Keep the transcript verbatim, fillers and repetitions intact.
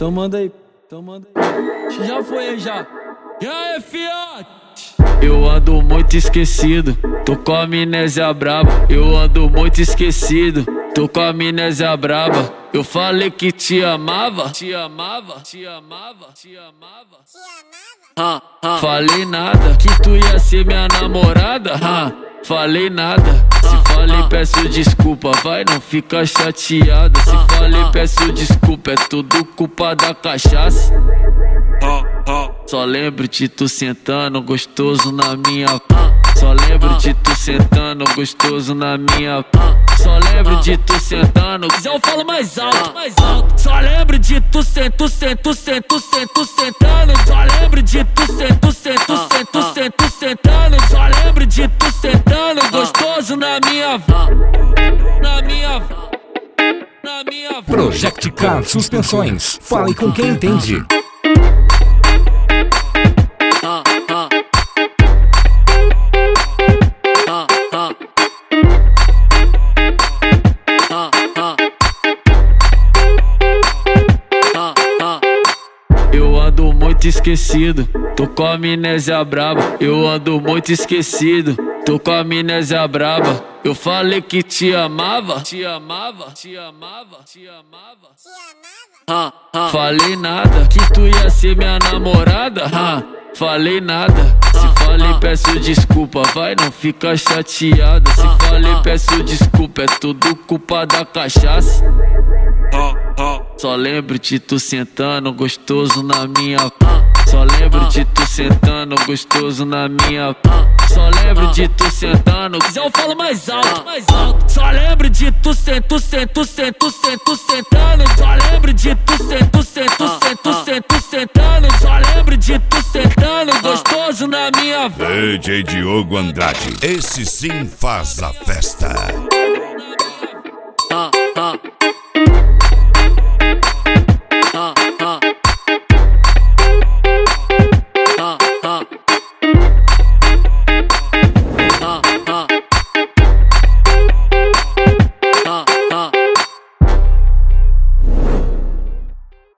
Então manda aí, então manda aí. Já foi aí já. E aí, fiote? Eu ando muito esquecido, tô com a amnésia braba. Eu ando muito esquecido, tô com a amnésia braba. Eu falei que te amava, te amava, te amava, te amava, te amava. Ah, ah. Falei nada, que tu ia ser minha namorada. Ah, falei nada. Se falei, peço desculpa, vai, não fica chateada. Se falei, peço desculpa, é tudo culpa da cachaça. Só lembro de tu sentando gostoso na minha. Só lembro de tu sentando gostoso na minha. Só lembro de tu sentando. Se eu falo mais alto, mais alto. Só lembro de tu sento, sento, sento, sento, sentando. Só lembro de tu sento, sento, sento, sento, sentando. Só lembro de tu sentando gostoso na minha. Na minha. Na minha. Project Car Suspensões. Fale com quem entende. Eu ando muito esquecido, tô com a amnésia braba. Eu ando muito esquecido, tô com a amnésia braba. Eu falei que te amava, te amava, te amava, te amava, te amava. Ah, ah. Falei nada, que tu ia ser minha namorada. Ah, falei nada. Se falei, peço desculpa, vai, não fica chateada. Se falei, peço desculpa, é tudo culpa da cachaça. Só lembro de tu sentando gostoso na minha. Só lembro de tu sentando gostoso na minha. Só lembro de tu sentando. Se eu falo mais alto, mais alto. Só lembro de tu sento, sento, sento, sento, sentando. Só lembro de tu sento, sento, sento, sento, sentando. Só lembro de tu sentando gostoso na minha. D J Diogo Andrade, esse sim faz a festa.